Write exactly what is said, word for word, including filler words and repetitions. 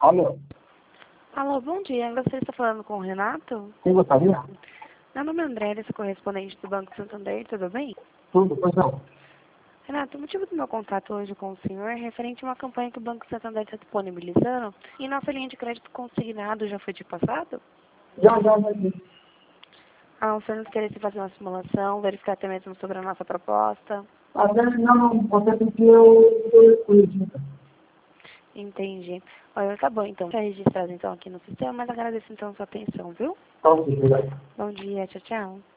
Alô? Alô, bom dia. Você está falando com o Renato? Quem gostaria? Meu nome é André, sou correspondente do Banco Santander, tudo bem? Tudo, pois não. Renato, o motivo do meu contato hoje com o senhor é referente a uma campanha que o Banco Santander está disponibilizando e nossa linha de crédito consignado já foi te passado? Já, já, já. já. Ah, o senhor nos queria fazer uma simulação, verificar até mesmo sobre a nossa proposta? Até não, você tem que eu eu acredito. Entendi. Olha, tá bom então. Está registrado então aqui no sistema, mas agradeço então a sua atenção, viu? Tá ok, obrigado. Bom dia, tchau, tchau.